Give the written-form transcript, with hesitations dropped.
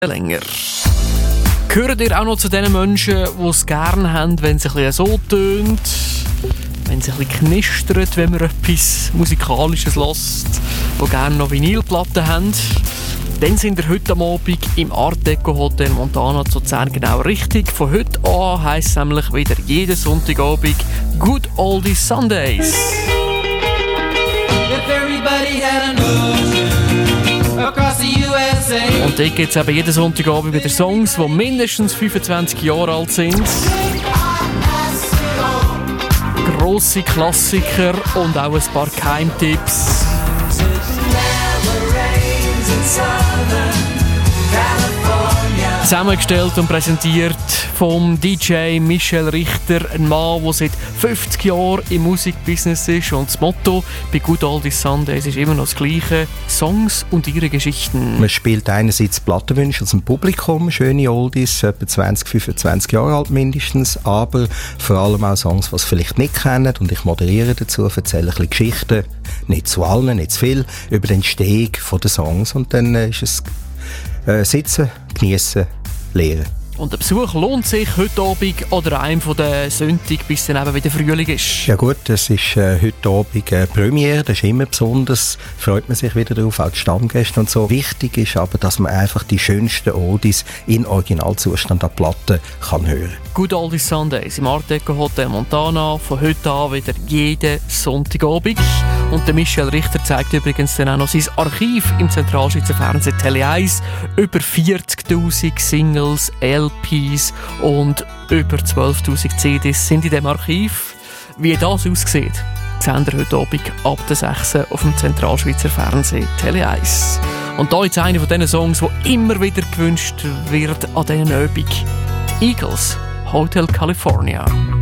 länger. Gehört ihr auch noch zu den Menschen, die es gerne haben, wenn es ein bisschen so tönt, wenn es ein bisschen knistert, wenn man etwas Musikalisches hört, die gerne noch Vinylplatten haben? Dann sind wir heute am Abend im Art Deco Hotel Montana zu Luzern genau richtig. Von heute an heisst es nämlich wieder jeden Sonntagabend Good Oldies Sundays. Und dort gibt es eben jeden Sonntagabend wieder Songs, die mindestens 25 Jahre alt sind. Grosse Klassiker und auch ein paar Geheimtipps. Zusammengestellt und präsentiert vom DJ Michel Richter, ein Mann, der seit 50 Jahren im Musikbusiness ist. Und das Motto bei Good Oldies Sundays ist immer noch das gleiche: Songs und ihre Geschichten. Man spielt einerseits Plattenwünsche aus dem Publikum, schöne Oldies, etwa 20, 25 Jahre alt mindestens, aber vor allem auch Songs, die sie vielleicht nicht kennen. Und ich moderiere dazu, erzähle ein bisschen Geschichten, nicht zu allen, nicht zu viel, über die Entstehung der Songs. Und dann ist es sitzen, geniessen, lernen. Und der Besuch lohnt sich heute Abend oder an einem der Sonntage, bis dann eben wieder Frühling ist? Ja gut, es ist heute Abend Premiere, das ist immer besonders, freut man sich wieder drauf, auch die Stammgäste und so. Wichtig ist aber, dass man einfach die schönsten Oldies in Originalzustand an Platten kann hören. Good Oldies Sundays im Art Deco Hotel Montana, von heute an wieder jeden Sonntagabend. Und der Michel Richter zeigt übrigens dann auch noch sein Archiv im Zentralschweizer Fernsehen Tele 1. Über 40'000 Singles, LPs und über 12'000 CDs sind in diesem Archiv. Wie das aussieht, sehen wir heute Abend ab der 6 auf dem Zentralschweizer Fernsehen Tele 1. Und da jetzt einer von diesen Songs, die immer wieder gewünscht wird an diesen Abend. Eagles, Hotel California.